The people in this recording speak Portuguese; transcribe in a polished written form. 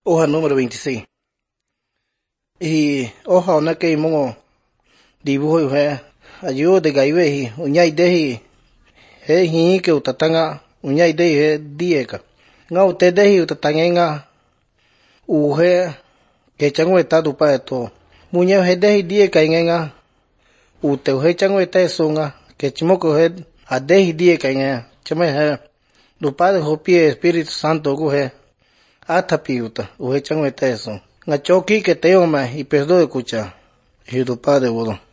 Hoja número 26. Y hoja una que mongo dibujo y ayuda de gaibe y uñai dehi he hi que utatanga uñai dehi he dieka. Nga ute dehi utatanga nga uhe que chango está tu pa esto. Muñe he dehi dieka nga ute he chango está eso nga que chimoko he a dehi dieka nga chame he tu padre hopi Espíritu Santo guhe hasta piuta uhe chango está eso. Nga choki que te oma y perdo de escuchar. Y tu padre bodo.